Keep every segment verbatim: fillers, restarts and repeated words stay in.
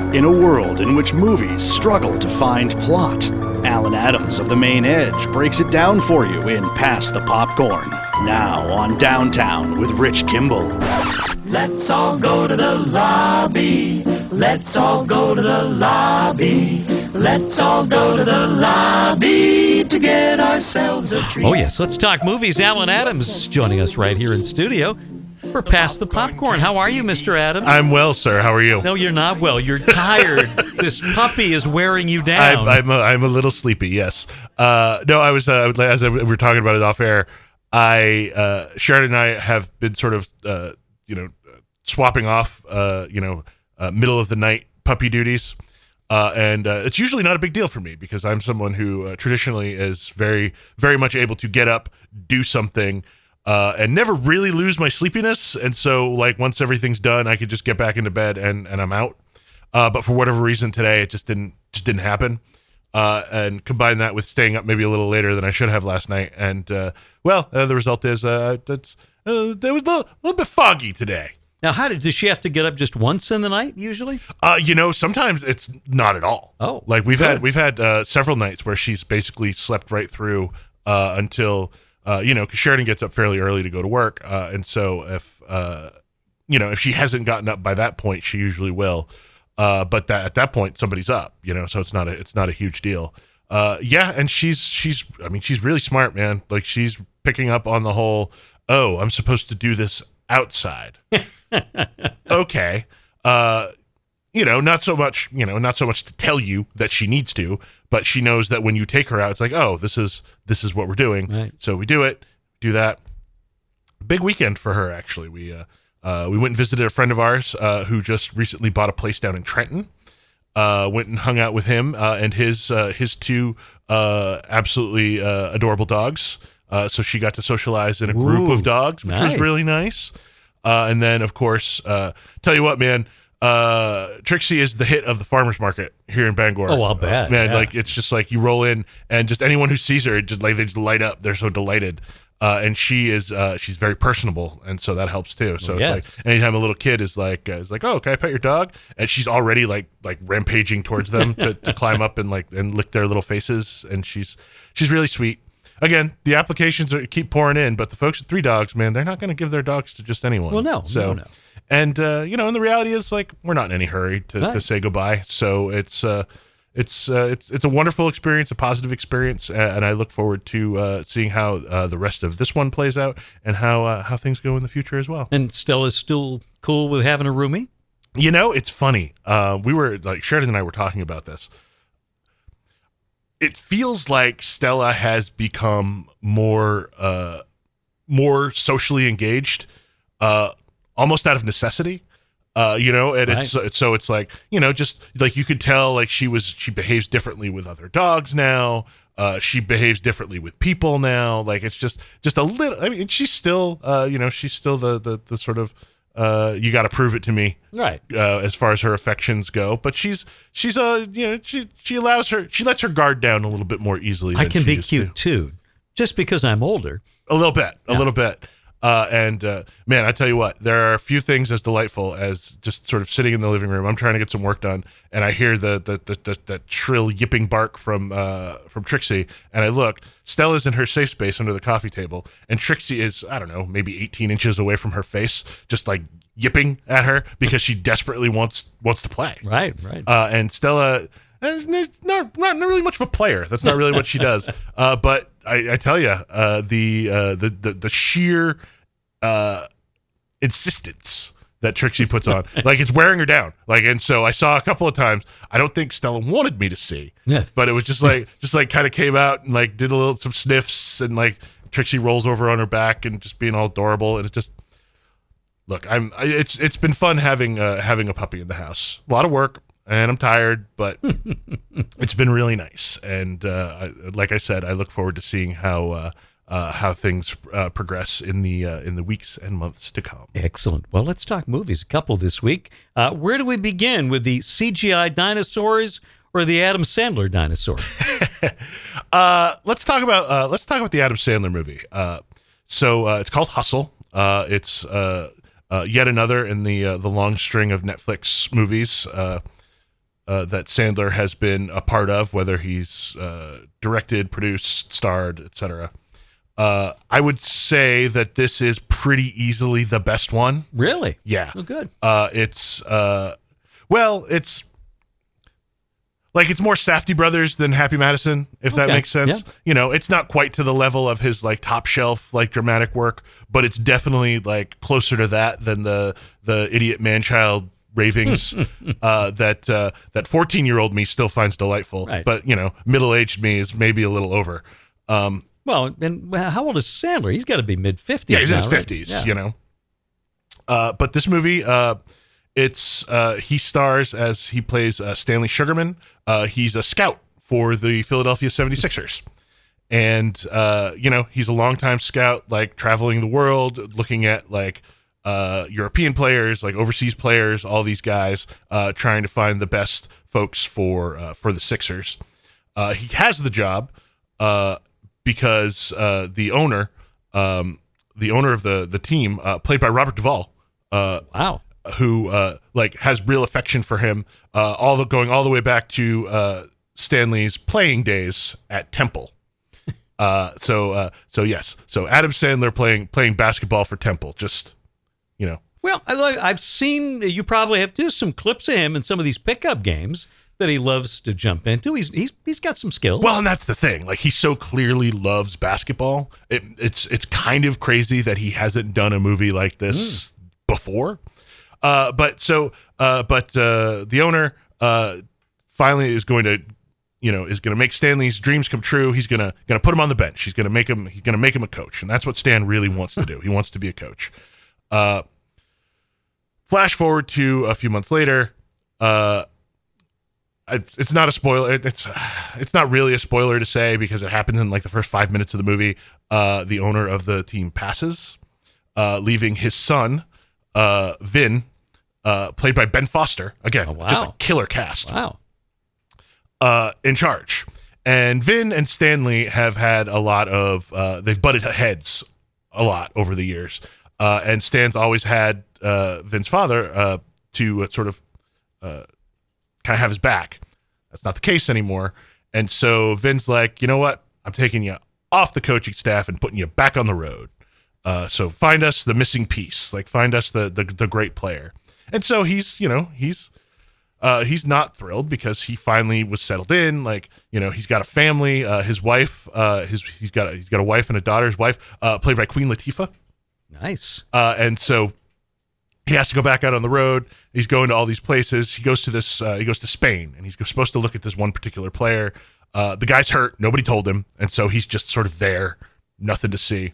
In a world in which movies struggle to find plot, Alan Adams of The Main Edge breaks it down for you in Pass the Popcorn. Now on Downtown with Rich Kimball. Let's all go to the lobby. Let's all go to the lobby. Let's all go to the lobby to get ourselves a treat. Oh, yes. Let's talk movies. Alan Adams joining us right here in studio for Pass the Popcorn. How are you, Mister Adams? I'm well, sir. How are you? No, you're not well. You're tired. This puppy is wearing you down. I'm, I'm, a, I'm a little sleepy, yes. Uh, no, I was, uh, as we were talking about it off air, I, uh, Sharon and I have been sort of, uh, you know, swapping off, uh, you know, uh, middle of the night puppy duties. Uh, and uh, it's usually not a big deal for me because I'm someone who uh, traditionally is very, very much able to get up, do something, uh, and never really lose my sleepiness. And so, like, once everything's done, I could just get back into bed and, and I'm out. Uh, but for whatever reason today, it just didn't just didn't happen. Uh, and combine that with staying up maybe a little later than I should have last night. And, uh, well, uh, the result is uh, that's, uh, it was a little, a little bit foggy today. Now, how did, does she have to get up just once in the night usually? Uh, you know, sometimes it's not at all. Oh, like we've good. had we've had uh, several nights where she's basically slept right through uh, until uh, you know, because Sheridan gets up fairly early to go to work, uh, and so if uh, you know if she hasn't gotten up by that point, she usually will. Uh, but that at that point, somebody's up, you know, so it's not a it's not a huge deal. Uh, yeah, and she's she's I mean she's really smart, man. Like she's picking up on the whole. Oh, I'm supposed to do this outside. Okay. Uh, you know, not so much, you know, not so much to tell you that she needs to, but she knows that when you take her out, it's like, oh, this is, this is what we're doing. Right. So we do it, do that. Big weekend for her. Actually. We, uh, uh, we went and visited a friend of ours, uh, who just recently bought a place down in Trenton, uh, went and hung out with him, uh, and his, uh, his two, uh, absolutely, uh, adorable dogs. Uh, so she got to socialize in a group Ooh, of dogs, which nice. was really nice. Uh, and then, of course, uh, tell you what, man, uh, Trixie is the hit of the farmer's market here in Bangor. Oh, I'll bet. Uh, man, yeah. like, it's just like you roll in and just anyone who sees her, it just like they just light up. They're so delighted. Uh, and she is, uh, she's very personable. And so that helps too. So Well, it's yes. like anytime a little kid is like, uh, is like, oh, can I pet your dog? And she's already like, like rampaging towards them to, to climb up and like, and lick their little faces. And she's, she's really sweet. Again, the applications are, keep pouring in, but the folks at Three Dogs, man, they're not going to give their dogs to just anyone. Well, no, so, no, no. And uh, you know, and the reality is, like, we're not in any hurry to, Right. to say goodbye. So it's uh, it's uh, it's it's a wonderful experience, a positive experience, and, and I look forward to uh, seeing how uh, the rest of this one plays out and how uh, how things go in the future as well. And Stella's still cool with having a roomie? You know, it's funny. Uh, we were like Sheridan and I were talking about this. It feels like Stella has become more uh, more socially engaged, uh, almost out of necessity. Uh, you know, and Right. it's, it's so it's like, you know, just like you could tell, like she was she behaves differently with other dogs now. Uh, she behaves differently with people now. Like it's just just a little. I mean, she's still, uh, you know, she's still the the, the sort of. Uh, you got to prove it to me, Right. uh, as far as her affections go. But she's she's uh you know she she allows her she lets her guard down a little bit more easily. I than can she be used cute to. too, just because I'm older. A little bit, a Yeah. little bit. Uh, and uh, man, I tell you what, there are a few things as delightful as just sort of sitting in the living room. I'm trying to get some work done, and I hear the the the, the, the shrill yipping bark from uh, from Trixie, and I look. Stella's in her safe space under the coffee table, and Trixie is, I don't know, maybe eighteen inches away from her face, just like yipping at her because she desperately wants wants to play. Right, right. Uh, and Stella is not, not not really much of a player. That's not really what she does. Uh, but I, I tell you, uh, the, uh, the the the sheer uh, insistence that Trixie puts on, like it's wearing her down. Like, and so I saw a couple of times. I don't think Stella wanted me to see, Yeah. but it was just like just like kind of came out and like did a little some sniffs and like Trixie rolls over on her back and just being all adorable, and it just. Look, I'm. It's it's been fun having uh, having a puppy in the house. A lot of work, and I'm tired, but it's been really nice. And uh, I, like I said, I look forward to seeing how uh, uh, how things uh, progress in the uh, in the weeks and months to come. Excellent. Well, let's talk movies. A couple this week. Uh, where do we begin, with the C G I dinosaurs or the Adam Sandler dinosaur? uh, let's talk about uh, let's talk about the Adam Sandler movie. Uh, so uh, it's called Hustle. Uh, it's uh, uh, yet another in the uh, the long string of Netflix movies. Uh, uh, that Sandler has been a part of, whether he's uh, directed, produced, starred, et cetera. Uh, I would say that this is pretty easily the best one. Really? Yeah. Oh, good. Uh, it's uh, well, it's like it's more Safdie Brothers than Happy Madison, if that Okay. makes sense. Yeah. You know, it's not quite to the level of his like top shelf like dramatic work, but it's definitely like closer to that than the the idiot man-child ravings uh, that uh, that fourteen-year-old me still finds delightful. Right. But you know, middle-aged me is maybe a little over. Um, Well, and how old is Sandler? He's got to be mid fifties. Yeah, he's in now, his right? fifties, Yeah. you know. Uh, but this movie, uh, it's uh, he stars as he plays uh, Stanley Sugarman. Uh, he's a scout for the Philadelphia seventy-sixers. And, uh, you know, he's a longtime scout, like traveling the world, looking at like uh, European players, like overseas players, all these guys, uh, trying to find the best folks for uh, for the Sixers. Uh, he has the job uh, because uh, the owner, um, the owner of the the team, uh, played by Robert Duvall, uh, Wow. who uh, like has real affection for him, uh, all the going all the way back to uh, Stanley's playing days at Temple. Uh, so uh, so yes, so Adam Sandler playing playing basketball for Temple, just you know. Well, I like, I've seen, you probably have, there's some clips of him in some of these pickup games that he loves to jump into. He's he's he's got some skills. Well, and that's the thing. Like, he so clearly loves basketball. It, it's it's kind of crazy that he hasn't done a movie like this mm. before. Uh, but so, uh, but uh, the owner uh, finally is going to, you know, is going to make Stanley's dreams come true. He's gonna gonna put him on the bench. He's gonna make him. He's gonna make him a coach, and that's what Stan really wants to do. He wants to be a coach. Uh, flash forward to a few months later. Uh, It's not a spoiler. It's it's not really a spoiler to say because it happens in like the first five minutes of the movie. Uh, the owner of the team passes, uh, leaving his son, uh, Vin, uh, played by Ben Foster. Again, Oh, wow. just a killer cast. Wow. Uh, in charge. And Vin and Stanley have had a lot of, uh, they've butted heads a lot over the years. Uh, and Stan's always had uh, Vin's father uh, to uh, sort of uh, kind of have his back. That's not the case anymore. And so Vin's like, you know what? I'm taking you off the coaching staff and putting you back on the road. Uh, so find us the missing piece, like find us the, the, the great player. And so he's, you know, he's, uh, he's not thrilled because he finally was settled in. Like, you know, he's got a family, uh, his wife, uh, his, he's got, a, he's got a wife and a daughter, his wife, uh, played by Queen Latifah. Nice. Uh, and so he has to go back out on the road. He's going to all these places. He goes to this. Uh, he goes to Spain, and he's supposed to look at this one particular player. Uh, the guy's hurt. Nobody told him, and so he's just sort of there, nothing to see.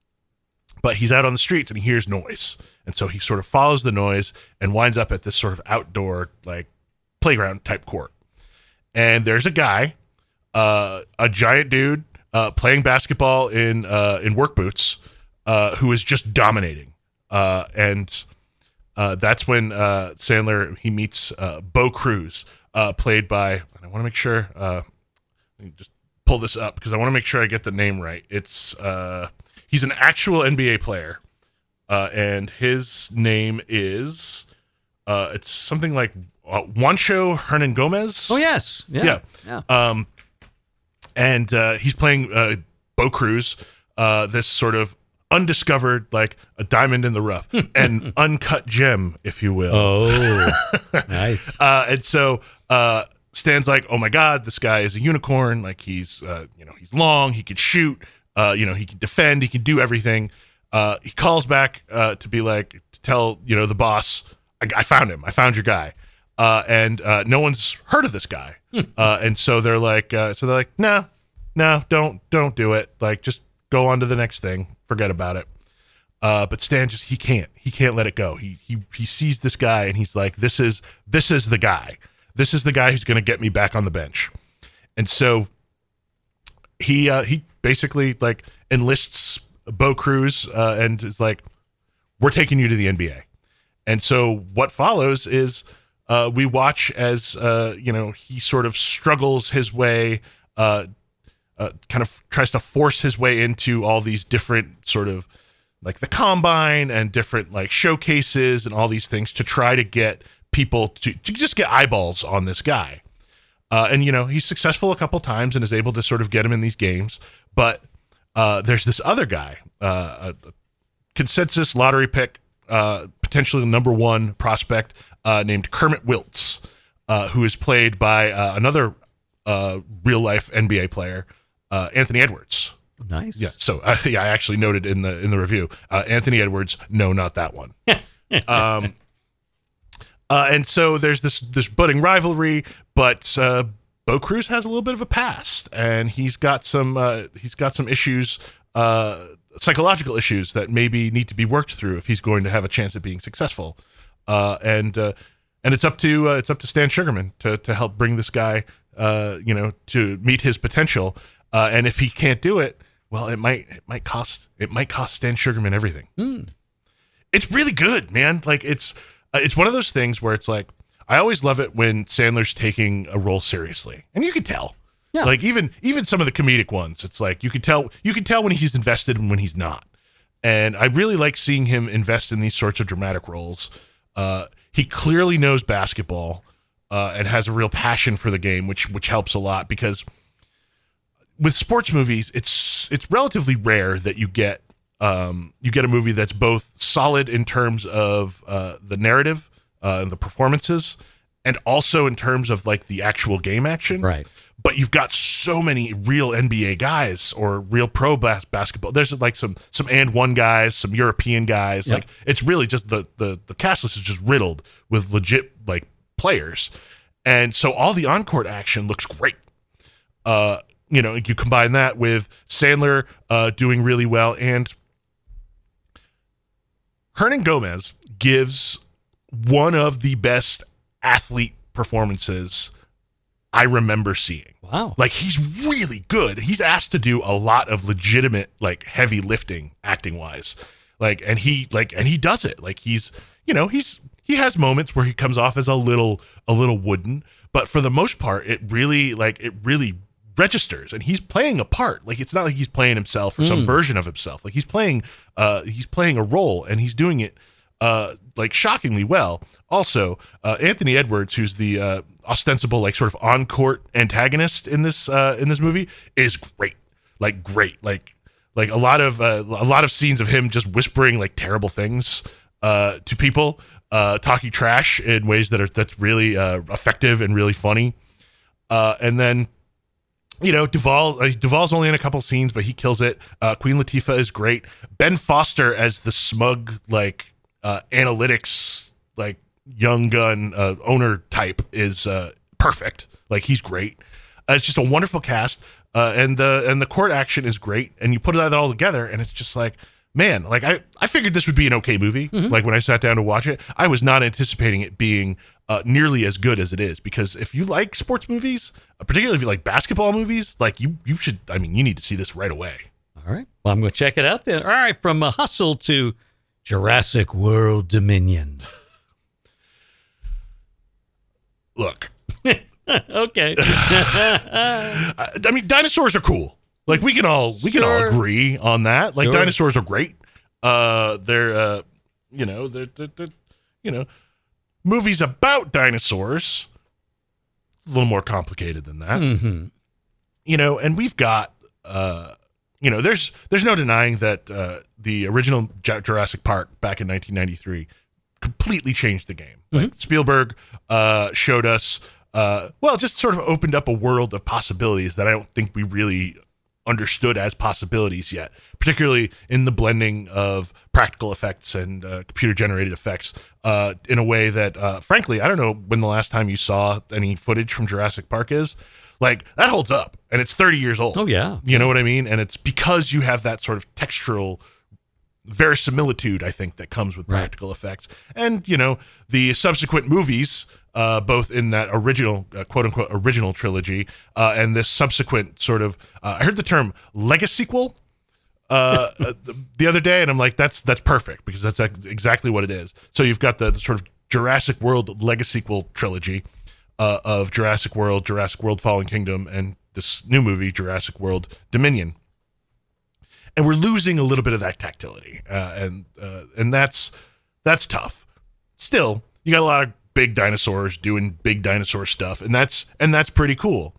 But he's out on the streets, and he hears noise, and so he sort of follows the noise and winds up at this sort of outdoor, like, playground type court. And there's a guy, uh, a giant dude, uh, playing basketball in uh, in work boots, uh, who is just dominating, uh, and. Uh, that's when uh, Sandler, he meets uh, Bo Cruz, uh, played by, and I want to make sure, uh, let me just pull this up because I want to make sure I get the name right. It's, uh, he's an actual N B A player, uh, and his name is, uh, it's something like uh, Juancho Hernan Gomez. Oh, yes. Yeah. Yeah. yeah. Um, and uh, he's playing uh, Bo Cruz, uh, this sort of undiscovered, like a diamond in the rough, an uncut gem, if you will. Oh, nice. Uh, and so uh, Stan's like, oh my God, this guy is a unicorn. Like he's, uh, you know, he's long, he could shoot, uh, you know, he can defend, he can do everything. Uh, he calls back uh, to be like, to tell, you know, the boss, I, I found him, I found your guy. Uh, and uh, no one's heard of this guy. uh, and so they're like, uh, so they're like, no, no, don't, don't do it. Like, just go on to the next thing. Forget about it. Uh, but Stan just, he can't, he can't let it go. He, he, he sees this guy and he's like, this is, this is the guy. This is the guy who's going to get me back on the bench. And so he, uh, he basically like enlists Bo Cruz, uh, and is like, we're taking you to the N B A. And so what follows is, uh, we watch as, uh, you know, he sort of struggles his way, uh, Uh, kind of tries to force his way into all these different sort of like the combine and different like showcases and all these things to try to get people to, to just get eyeballs on this guy. Uh, and, you know, he's successful a couple times and is able to sort of get him in these games. But uh, there's this other guy, uh, a consensus lottery pick, uh, potentially number one prospect uh, named Kermit Wiltz, uh, who is played by uh, another uh, real-life N B A player, uh, Anthony Edwards. Nice. Yeah. So uh, yeah, I actually noted in the in the review, uh, Anthony Edwards. No, not that one. um, uh, and so there's this this budding rivalry, but uh, Bo Cruz has a little bit of a past, and he's got some uh, he's got some issues, uh, psychological issues that maybe need to be worked through if he's going to have a chance at being successful. Uh, and uh, and it's up to uh, it's up to Stan Sugarman to to help bring this guy, uh, you know, to meet his potential. Uh, and if he can't do it, well, it might it might cost it might cost Stan Sugarman everything. Mm. It's really good, man. Like it's uh, it's one of those things where it's like I always love it when Sandler's taking a role seriously, and you can tell. Yeah. Like even even some of the comedic ones, it's like you can tell you can tell when he's invested and when he's not. And I really like seeing him invest in these sorts of dramatic roles. Uh, he clearly knows basketball uh, and has a real passion for the game, which which helps a lot because with sports movies, it's it's relatively rare that you get um, you get a movie that's both solid in terms of uh, the narrative uh, and the performances, and also in terms of like the actual game action. Right. But you've got so many real N B A guys or real pro bas- basketball. There's like some some and one guys, some European guys. Yep. Like it's really just the the the cast list is just riddled with legit like players, and so all the on court action looks great. Uh, you know, you combine that with Sandler uh, doing really well, and Hernan Gomez gives one of the best athlete performances I remember seeing. Wow. Like he's really good. He's asked to do a lot of legitimate, like heavy lifting acting wise. Like, and he like, and he does it. Like he's, you know, he's, he has moments where he comes off as a little, a little wooden, but for the most part, it really like, it really registers, and he's playing a part. Like it's not like he's playing himself or some Mm. version of himself. Like he's playing, uh, he's playing a role, and he's doing it, uh, like shockingly well. Also, uh, Anthony Edwards, who's the uh, ostensible like sort of on court antagonist in this uh, in this movie, is great. Like great. Like like a lot of uh, a lot of scenes of him just whispering like terrible things uh, to people, uh, talking trash in ways that are that's really uh, effective and really funny. Uh, and then, you know, Duvall, uh, Duvall's only in a couple scenes, but he kills it. Uh, Queen Latifah is great. Ben Foster as the smug, like, uh, analytics, like, young gun uh, owner type is uh, perfect. Like, he's great. Uh, it's just a wonderful cast. Uh, and the and the court action is great. And you put that all together, and it's just like, man, like, I, I figured this would be an okay movie. Mm-hmm. Like, when I sat down to watch it, I was not anticipating it being uh, nearly as good as it is. Because if you like sports movies, particularly if you like basketball movies, like you, you should, I mean, you need to see this right away. All right. Well, I'm going to check it out then. All right. From a Hustle to Jurassic World Dominion. Look. Okay. I, I mean, dinosaurs are cool. Like we can all, we can Sure. all agree on that. Like Sure. dinosaurs are great. Uh, they're, uh, you know, they're, they're, they're, you know, movies about dinosaurs, a little more complicated than that. Mm-hmm. You know, and we've got, uh, you know, there's there's no denying that uh, the original J- Jurassic Park back in nineteen ninety-three completely changed the game. Mm-hmm. Like Spielberg uh, showed us, uh, well, just sort of opened up a world of possibilities that I don't think we really understood as possibilities yet, particularly in the blending of practical effects and uh, computer-generated effects uh, in a way that, uh, frankly, I don't know when the last time you saw any footage from Jurassic Park is. Like, that holds up, and it's thirty years old. Oh, yeah. You know what I mean? And it's because you have that sort of textural verisimilitude, I think, that comes with Right. practical effects. And, you know, the subsequent movies, uh, both in that original, uh, quote-unquote, original trilogy, uh, and this subsequent sort of, uh, I heard the term legasequel uh, uh, the, the other day, and I'm like, that's that's perfect, because that's ex- exactly what it is. So you've got the, the sort of Jurassic World legasequel trilogy, Uh, of Jurassic World, Jurassic World Fallen Kingdom, and this new movie, Jurassic World Dominion. And we're losing a little bit of that tactility, uh, and uh, and that's that's tough. Still, you got a lot of big dinosaurs doing big dinosaur stuff, and that's and that's pretty cool.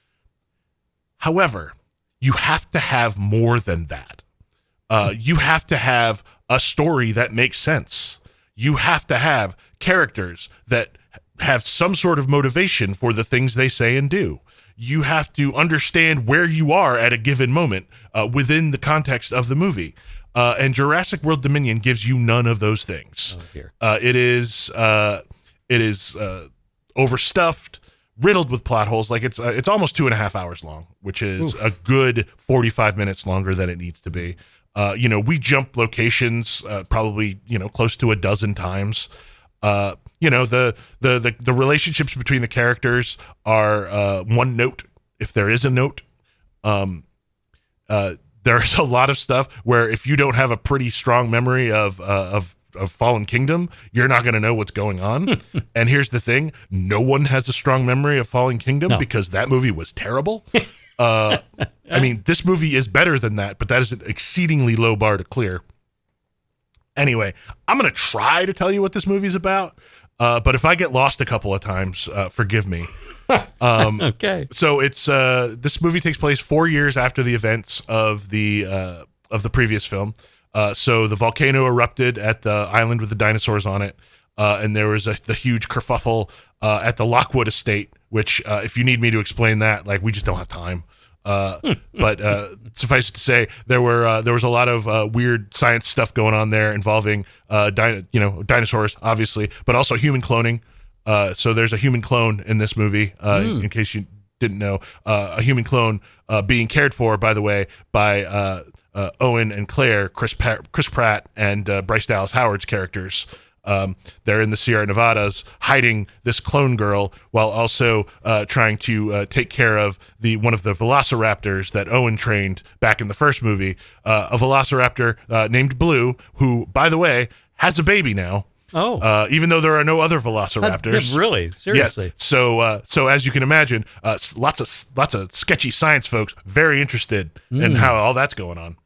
However, you have to have more than that. Uh, you have to have a story that makes sense. You have to have characters that have some sort of motivation for the things they say and do. You have to understand where you are at a given moment uh, within the context of the movie. Uh, and Jurassic World Dominion gives you none of those things. Oh, dear. Uh, it is uh, it is uh, overstuffed, riddled with plot holes. Like it's uh, it's almost two and a half hours long, which is Oof. a good forty-five minutes longer than it needs to be. Uh, you know, we jump locations uh, probably you know close to a dozen times. Uh, you know, the, the the the relationships between the characters are uh, one note if there is a note. Um, uh, there's a lot of stuff where if you don't have a pretty strong memory of uh, of of Fallen Kingdom, you're not going to know what's going on. And here's the thing: no one has a strong memory of Fallen Kingdom no. because that movie was terrible. uh, I mean, this movie is better than that, but that is an exceedingly low bar to clear. Anyway, I'm going to try to tell you what this movie's about, uh, but if I get lost a couple of times, uh, forgive me. Um, okay. So it's uh, this movie takes place four years after the events of the uh, of the previous film. Uh, so the volcano erupted at the island with the dinosaurs on it, uh, and there was a the huge kerfuffle uh, at the Lockwood estate. Which, uh, if you need me to explain that, like we just don't have time. Uh, but uh, suffice it to say, there were uh, there was a lot of uh, weird science stuff going on there involving uh, di- you know dinosaurs, obviously, but also human cloning. Uh, so there's a human clone in this movie, uh, mm. in, in case you didn't know, uh, a human clone uh, being cared for, by the way, by uh, uh, Owen and Claire, Chris, pa- Chris Pratt, and uh, Bryce Dallas Howard's characters. Um, they're in the Sierra Nevadas hiding this clone girl while also uh, trying to uh, take care of the one of the velociraptors that Owen trained back in the first movie, uh, a velociraptor uh, named Blue, who, by the way, has a baby now. Oh, uh, even though there are no other velociraptors. Uh, really? Seriously? Yeah. So, uh, so as you can imagine, uh, lots of lots of sketchy science folks very interested mm. in how all that's going on.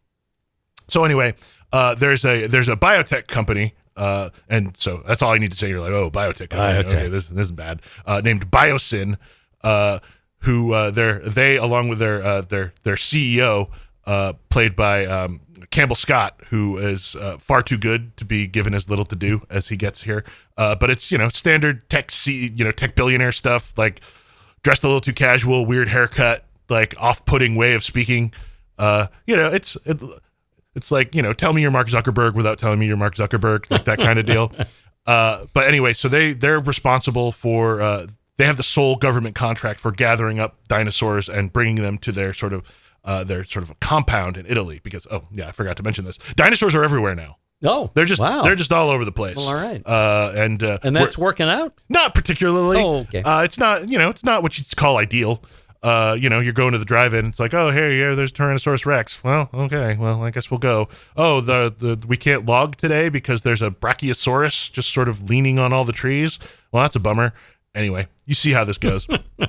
So anyway, uh, there's a there's a biotech company. Uh, and so that's all I need to say. You're like, oh, biotech. biotech. Okay, this, this is bad. Uh, named Biosyn, uh, who uh, they're they along with their uh, their their C E O, uh, played by um, Campbell Scott, who is uh, far too good to be given as little to do as he gets here. Uh, but it's you know standard tech C you know tech billionaire stuff, like dressed a little too casual, weird haircut, like off-putting way of speaking. Uh, you know, it's. It, It's like, you know, tell me you're Mark Zuckerberg without telling me you're Mark Zuckerberg, like that kind of deal. Uh, but anyway, so they, they're responsible for, uh, they have the sole government contract for gathering up dinosaurs and bringing them to their sort of, uh, their sort of a compound in Italy because, oh, yeah, I forgot to mention this. Dinosaurs are everywhere now. Oh, they're just wow. they're just all over the place. Well, all right. Uh, and uh, and that's working out? Not particularly. Oh, okay. Uh, it's not, you know, it's not what you'd call ideal. Uh, you know, you're going to the drive-in. It's like, oh, hey, yeah, there's Tyrannosaurus Rex. Well, okay, well, I guess we'll go. Oh, the the we can't log today because there's a Brachiosaurus just sort of leaning on all the trees. Well, that's a bummer. Anyway, you see how this goes.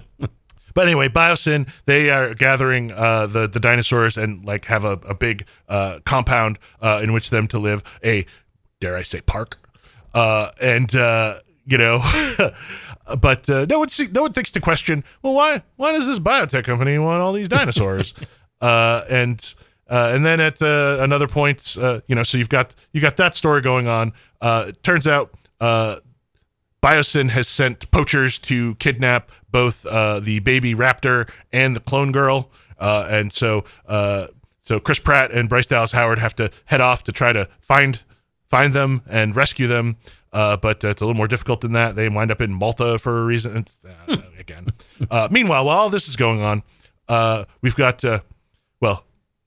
But anyway, Biosyn, they are gathering uh, the the dinosaurs and like have a a big uh, compound uh, in which them to live. A dare I say park, uh, and uh, you know. But uh, no one see, no one thinks to question, well, why why does this biotech company want all these dinosaurs? uh, and uh, and then at uh, another point, uh, you know, so you've got you got that story going on. Uh, it turns out uh, Biosyn has sent poachers to kidnap both uh, the baby raptor and the clone girl, uh, and so uh, so Chris Pratt and Bryce Dallas Howard have to head off to try to find find them and rescue them. Uh, but uh, it's a little more difficult than that. They wind up in Malta for a reason. It's, uh, again. Uh, meanwhile, while all this is going on, uh, we've got, uh, well,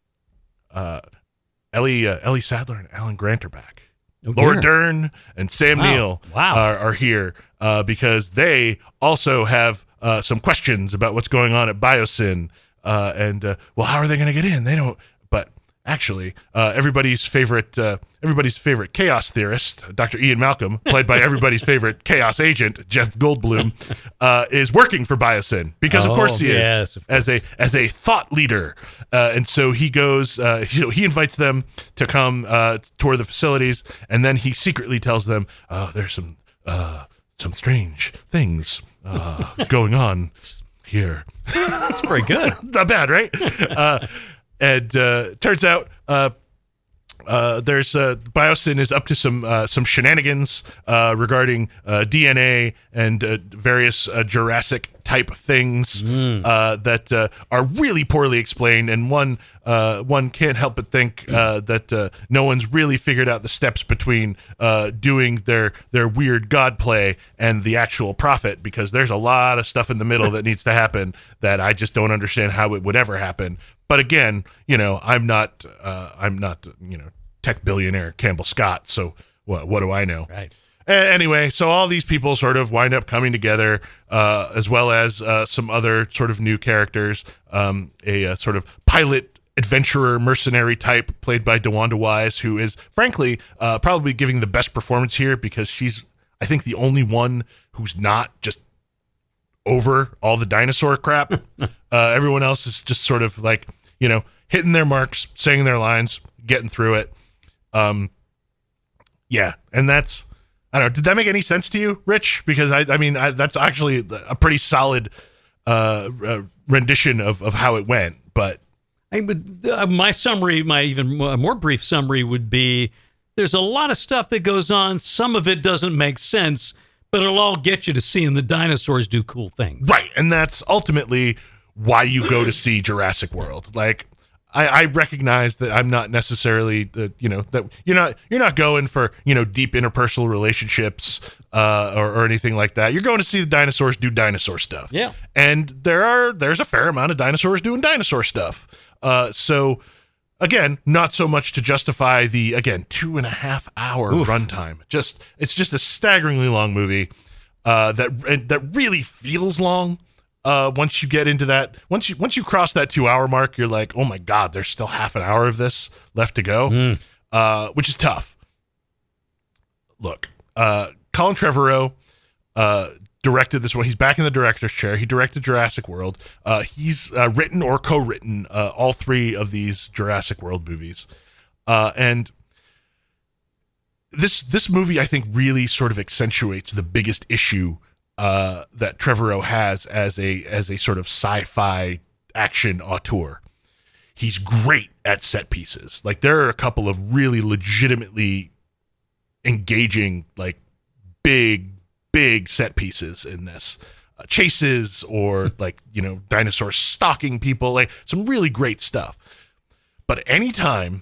uh, Ellie uh, Ellie Sadler and Alan Grant are back. Oh, Laura dear. Dern and Sam wow. Neill wow. Are, are here uh, because they also have uh, some questions about what's going on at Biosyn. Uh, and, uh, well, how are they going to get in? They don't, but actually, uh, everybody's favorite, uh, everybody's favorite chaos theorist, Doctor Ian Malcolm, played by everybody's favorite chaos agent, Jeff Goldblum, uh, is working for Biosyn because, of oh, course, he yes, is as a as a thought leader, uh, and so he goes, uh, he, he invites them to come uh, tour the facilities, and then he secretly tells them, "Oh, there's some." Uh, some strange things uh, going on here. That's very good. Not bad, right? Uh, and uh, turns out uh, uh, there's uh, Biosyn is up to some uh, some shenanigans uh, regarding uh, D N A and uh, various uh, Jurassic type things mm. uh, that uh, are really poorly explained, and one uh, one can't help but think uh, that uh, no one's really figured out the steps between uh, doing their their weird god play and the actual profit, because there's a lot of stuff in the middle that needs to happen that I just don't understand how it would ever happen. But again, you know, I'm not uh, I'm not you know tech billionaire Campbell Scott, so what what do I know? Right. Anyway, so all these people sort of wind up coming together, uh, as well as uh, some other sort of new characters. Um, a, a sort of pilot, adventurer, mercenary type played by DeWanda Wise, who is, frankly, uh, probably giving the best performance here because she's, I think, the only one who's not just over all the dinosaur crap. uh, everyone else is just sort of like, you know, hitting their marks, saying their lines, getting through it. Um, yeah, and that's... I don't know. Did that make any sense to you, Rich? Because I, I mean, I, that's actually a pretty solid uh, uh, rendition of, of how it went. But I would, uh, my summary, my even more brief summary would be: there's a lot of stuff that goes on. Some of it doesn't make sense, but it'll all get you to seeing the dinosaurs do cool things. Right, and that's ultimately why you go to see Jurassic World. Like, I, I recognize that I'm not necessarily the, you know, that you're not, you're not going for, you know, deep interpersonal relationships uh, or, or anything like that. You're going to see the dinosaurs do dinosaur stuff. Yeah. And there are, there's a fair amount of dinosaurs doing dinosaur stuff. Uh, so again, not so much to justify the, again, two and a half hour Oof. runtime. Just, it's just a staggeringly long movie uh, that, that really feels long. Uh, once you get into that, once you once you cross that two hour mark, you're like, oh my god, there's still half an hour of this left to go, mm. uh, which is tough. Look, uh, Colin Trevorrow uh, directed this one. He's back in the director's chair. He directed Jurassic World. Uh, he's uh, written or co-written uh, all three of these Jurassic World movies, uh, and this this movie, I think, really sort of accentuates the biggest issue Uh, that Trevorrow has as a as a sort of sci-fi action auteur. He's great at set pieces. Like, there are a couple of really legitimately engaging, like, big, big set pieces in this. Uh, chases or, like, you know, dinosaurs stalking people, like, some really great stuff. But anytime,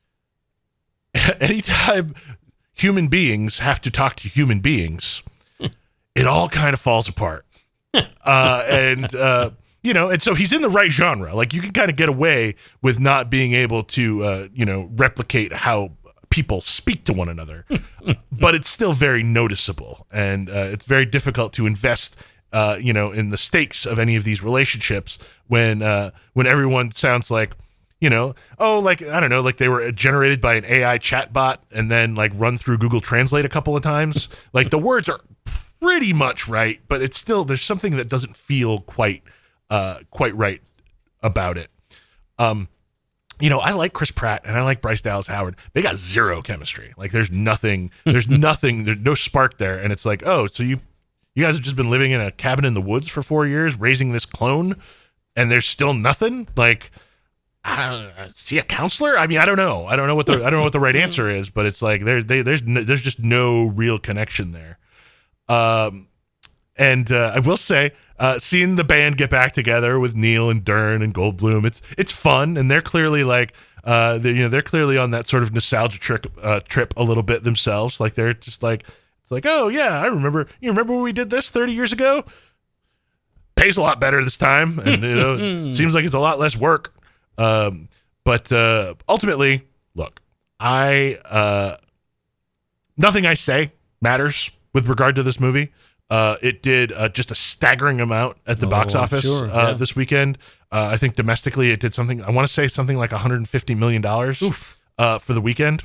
anytime human beings have to talk to human beings, it all kind of falls apart. Uh, and, uh, you know, and so he's in the right genre. Like, you can kind of get away with not being able to, uh, you know, replicate how people speak to one another, but it's still very noticeable. And uh, it's very difficult to invest, uh, you know, in the stakes of any of these relationships when, uh, when everyone sounds like, you know, oh, like, I don't know, like they were generated by an A I chatbot and then, like, run through Google Translate a couple of times. Like, the words are pretty much right, but it's still, there's something that doesn't feel quite uh quite right about it. Um you know, I like Chris Pratt and I like Bryce Dallas Howard. They got zero chemistry. Like, there's nothing there's nothing there's no spark there, and it's like, oh, so you you guys have just been living in a cabin in the woods for four years raising this clone and there's still nothing? Like, I don't know, see a counselor? I mean, I don't know. I don't know what the I don't know what the right answer is, but it's like there they there's no, there's just no real connection there. Um, and, uh, I will say, uh, seeing the band get back together with Neil and Dern and Goldblum, it's, it's fun. And they're clearly like, uh, they're, you know, they're clearly on that sort of nostalgia trip, uh, trip a little bit themselves. Like, they're just like, it's like, oh yeah, I remember, you remember when we did this thirty years ago? Pays a lot better this time. And, you know, it seems like it's a lot less work. Um, but, uh, ultimately, look, I, uh, nothing I say matters with regard to this movie. Uh, it did uh, just a staggering amount at the oh, box office sure, uh, yeah. this weekend. Uh, I think domestically it did something, I want to say something like one hundred fifty million dollars uh, for the weekend.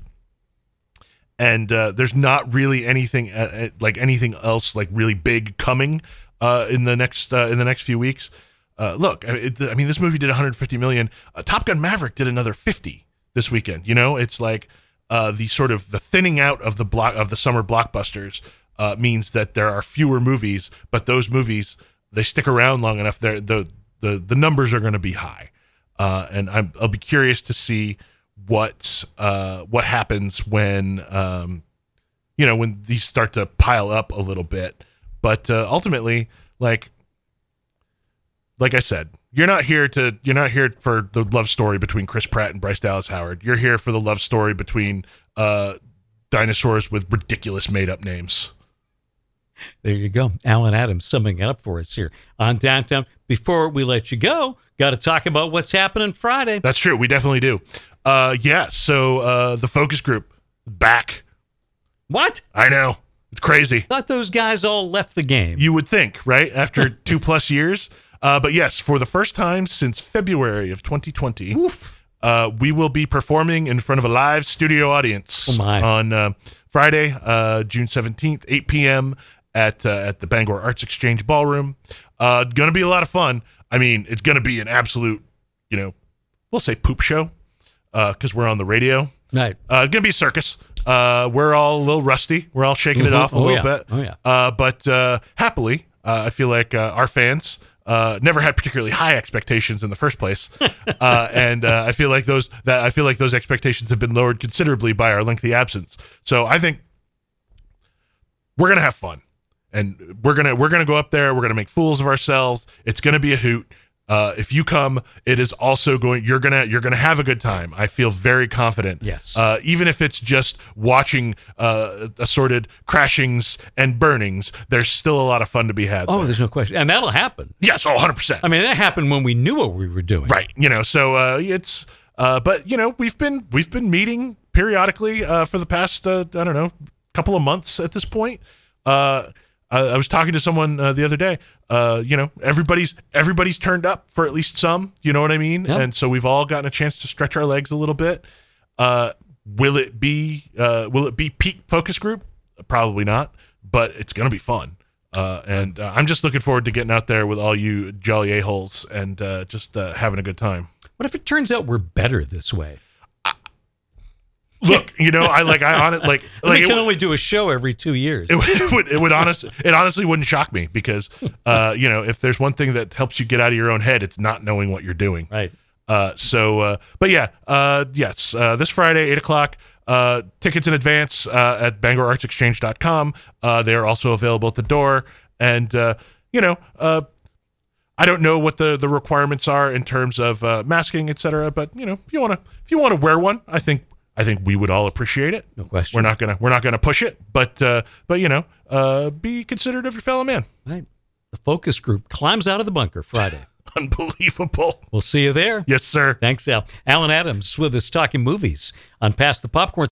And uh, there's not really anything uh, like anything else like really big coming uh, in the next uh, in the next few weeks. Uh, look, it, I mean, this movie did one hundred fifty million. Uh, Top Gun Maverick did another fifty this weekend. You know, it's like uh, the sort of the thinning out of the block of the summer blockbusters uh, means that there are fewer movies, but those movies, they stick around long enough, they're, the the the numbers are going to be high, uh, and I'm, I'll be curious to see what uh, what happens when um, you know when these start to pile up a little bit. But uh, ultimately, like like I said, you're not here to you're not here for the love story between Chris Pratt and Bryce Dallas Howard. You're here for the love story between uh, dinosaurs with ridiculous made up names. There you go. Alan Adams summing it up for us here on Downtown. Before we let you go, got to talk about what's happening Friday. That's true. We definitely do. Uh, yeah, so uh, the focus group, back. What? I know. It's crazy. Thought those guys all left the game. You would think, right? After two plus years. Uh, but yes, for the first time since February of twenty twenty, uh, we will be performing in front of a live studio audience oh my. on uh, Friday, uh, June seventeenth, eight p.m., at uh, at the Bangor Arts Exchange Ballroom. Uh, going to be a lot of fun. I mean, it's going to be an absolute, you know, we'll say poop show because uh, we're on the radio. Right. Uh, it's going to be a circus. Uh, we're all a little rusty. We're all shaking Mm-hmm. it off a oh, little yeah. bit. Oh, yeah. Uh, but uh, happily, uh, I feel like uh, our fans uh, never had particularly high expectations in the first place, uh, and uh, I feel like those that I feel like those expectations have been lowered considerably by our lengthy absence. So I think we're gonna have fun. And we're gonna we're gonna go up there. We're gonna make fools of ourselves. It's gonna be a hoot. Uh, if you come, it is also going. You're gonna you're gonna have a good time. I feel very confident. Yes. Uh, even if it's just watching uh, assorted crashings and burnings, there's still a lot of fun to be had. Oh, there. there's no question, and that'll happen. Yes. Oh, one hundred percent. I mean, that happened when we knew what we were doing. Right. You know. So uh, it's. Uh, but you know, we've been we've been meeting periodically uh, for the past uh, I don't know couple of months at this point. Uh, I, I was talking to someone uh, the other day. Uh, you know, everybody's everybody's turned up for at least some. You know what I mean? Yep. And so we've all gotten a chance to stretch our legs a little bit. Uh, will it be uh, Will it be peak focus group? Probably not, but it's gonna be fun. Uh, and uh, I'm just looking forward to getting out there with all you jolly a-holes and uh, just uh, having a good time. What if it turns out we're better this way? Look, you know, I like I on it like like we it, can only do a show every two years. it, would- it would it would honest it honestly wouldn't shock me because uh, you know, if there's one thing that helps you get out of your own head, it's not knowing what you're doing. Right. Uh, so, uh, but yeah, uh, yes, uh, this Friday, eight o'clock. Uh, tickets in advance uh, at bangor arts exchange dot com. Uh, they are also available at the door, and uh, you know, uh, I don't know what the, the requirements are in terms of uh, masking, et cetera. But you know, if you wanna if you wanna wear one, I think. I think we would all appreciate it. No question. We're not gonna we're not gonna push it, but uh, but you know, uh, be considerate of your fellow man. Right. The focus group climbs out of the bunker Friday. Unbelievable. We'll see you there. Yes, sir. Thanks, Al. Alan Adams with us talking movies on Pass the Popcorn.